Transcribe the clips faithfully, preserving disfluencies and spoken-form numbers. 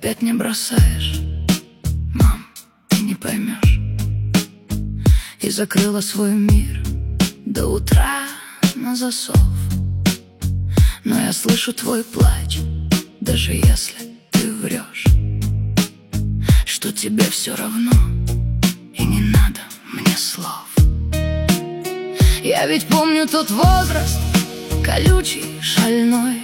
опять не бросаешь, мам, ты не поймешь. И закрыла свой мир до утра на засов. Но я слышу твой плач, даже если ты врешь, что тебе все равно и не надо мне слов. Я ведь помню тот возраст, колючий, шальной,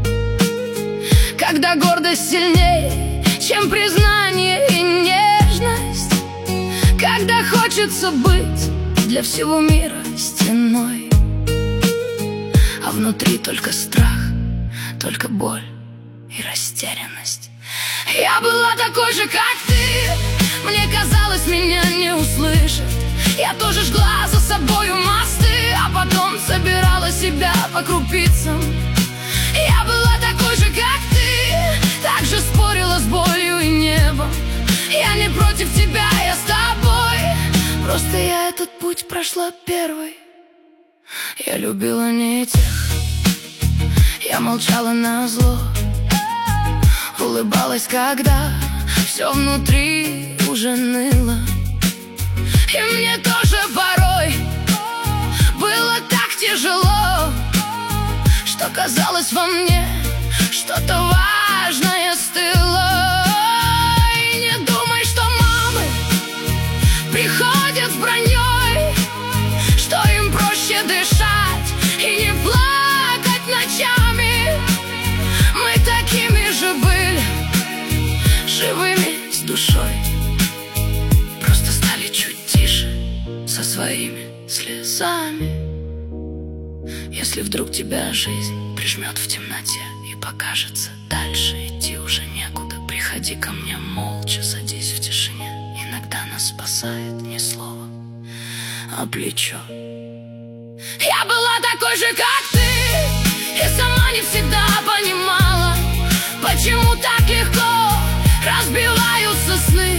когда гордость сильнее, чем признание и нежность, когда хочется быть для всего мира стеной, а внутри только страх, только боль и растерянность. Я была такой же, как ты, мне казалось, меня не услышат. Я тоже жгла за собою мосты, а потом собирала себя по крупицам. Я была такой же, как ты, так же спорила с болью и небом. Я не против тебя, я с тобой, просто я этот путь прошла первой. Я любила не тех, я молчала назло, улыбалась, когда все внутри уже ныло. И мне тоже порой было так тяжело, что казалось во мне что-то важное стыло. И не думай, что мамы приходят с броней, что им проще дышать и не плакать ночами. Мы такими же были, живыми с душой, просто стали чуть тише со своими слезами. Если вдруг тебя жизнь прижмет в темноте и покажется дальше идти уже некуда, приходи ко мне молча, садись в тишине. Иногда нас спасает не слово, а плечо. Я была такой же, как ты, и сама не всегда понимала, почему так легко разбиваются сны,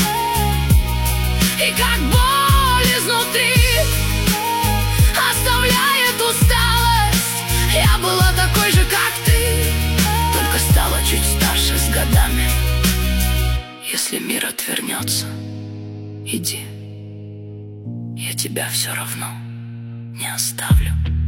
и как боль изнутри оставляет усталость. Я была такой же, как ты, только стала чуть старше с годами. Если мир отвернется, иди, я тебя все равно не оставлю.